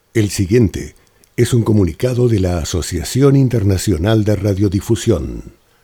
El siguiente es un comunicado de la Asociación Internacional de Radiodifusión,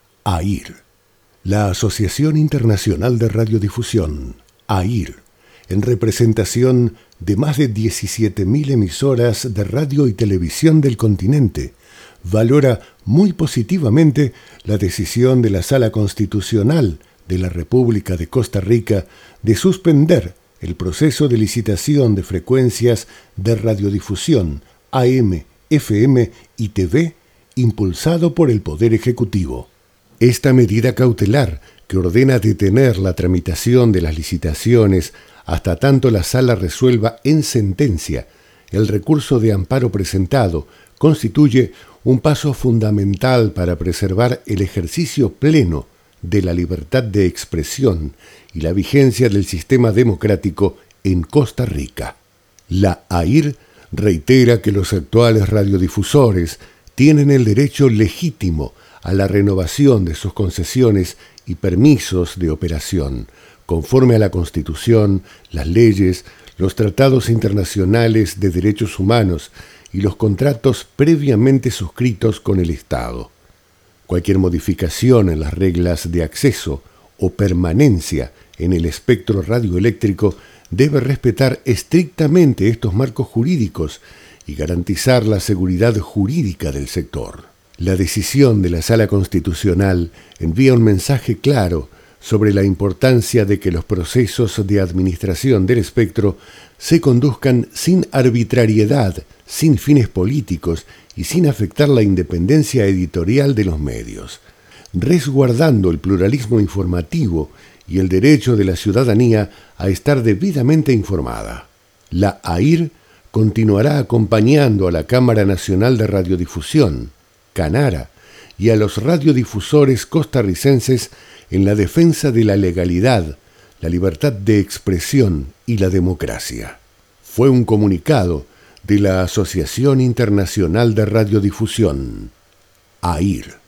AIR. La Asociación Internacional de Radiodifusión, AIR, en representación de más de 17.000 emisoras de radio y televisión del continente, valora muy positivamente la decisión de la Sala Constitucional de la República de Costa Rica de suspender el proceso de licitación de frecuencias de radiodifusión AM, FM y TV impulsado por el Poder Ejecutivo. Esta medida cautelar, que ordena detener la tramitación de las licitaciones hasta tanto la Sala resuelva en sentencia el recurso de amparo presentado, constituye un paso fundamental para preservar el ejercicio pleno de la libertad de expresión y la vigencia del sistema democrático en Costa Rica. La AIR reitera que los actuales radiodifusores tienen el derecho legítimo a la renovación de sus concesiones y permisos de operación, conforme a la Constitución, las leyes, los tratados internacionales de derechos humanos y los contratos previamente suscritos con el Estado. Cualquier modificación en las reglas de acceso o permanencia en el espectro radioeléctrico debe respetar estrictamente estos marcos jurídicos y garantizar la seguridad jurídica del sector. La decisión de la Sala Constitucional envía un mensaje claro sobre la importancia de que los procesos de administración del espectro se conduzcan sin arbitrariedad, sin fines políticos y sin afectar la independencia editorial de los medios, resguardando el pluralismo informativo y el derecho de la ciudadanía a estar debidamente informada. La AIR continuará acompañando a la Cámara Nacional de Radiodifusión, CANARA, y a los radiodifusores costarricenses en la defensa de la legalidad, la libertad de expresión y la democracia. Fue un comunicado de la Asociación Internacional de Radiodifusión, AIR.